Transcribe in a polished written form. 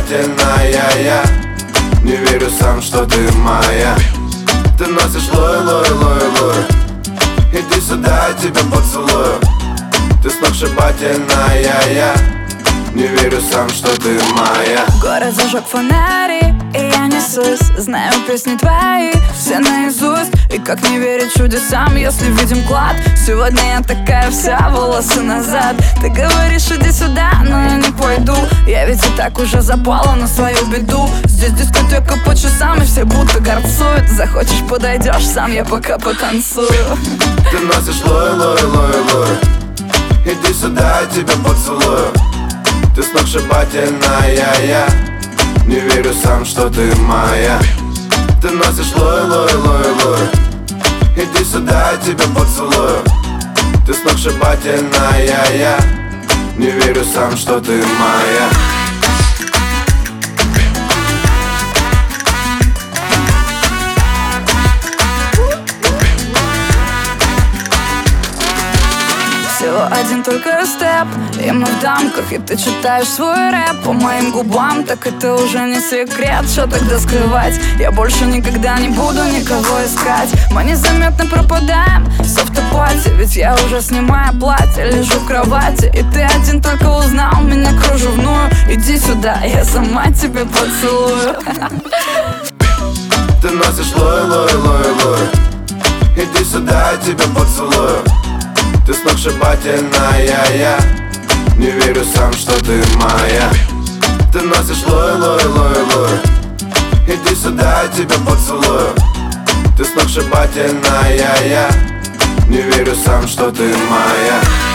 сногсшибательная я не верю сам, что ты моя. Ты носишь лой, лой, лой, лой. Иди сюда, я тебя поцелую. Ты сногсшибательная я не верю сам, что ты моя. Город зажег фонари, и я несусь. Знаю песни твои, все наизусть. И как не верить чудесам, если видим клад. Сегодня я такая вся, волосы назад. Ты говоришь, иди сюда, но я не пойду. Я ведь и так уже запала на свою беду. Здесь дискотека по часам, и все будто горцуют. Захочешь, подойдешь сам, я пока потанцую. Ты носишь лой, лой, лой, лой. Иди сюда, я тебя поцелую. Ты сногсшибательная я не верю сам, что ты моя. Ты носишь лой, лой, лой, лой. Иди сюда, я тебя поцелую. Ты сногсшибательная я не верю сам, что ты моя. Всего один только степ, и мы в дамках, и ты читаешь свой рэп по моим губам. Так это уже не секрет, что тогда скрывать? Я больше никогда не буду никого искать. Мы незаметно пропадаем в автопате, ведь я уже снимаю платье, лежу в кровати. И ты один только узнал меня кружевную. Иди сюда, я сама тебе поцелую. Ты носишь лой, лой, лой, лой. Иди сюда, я тебя поцелую. Ты сногсшибательная я не верю сам, что ты моя. Ты носишь лой, лой, лой, лой. Иди сюда, я тебя поцелую. Ты сногсшибательная я не верю сам, что ты моя.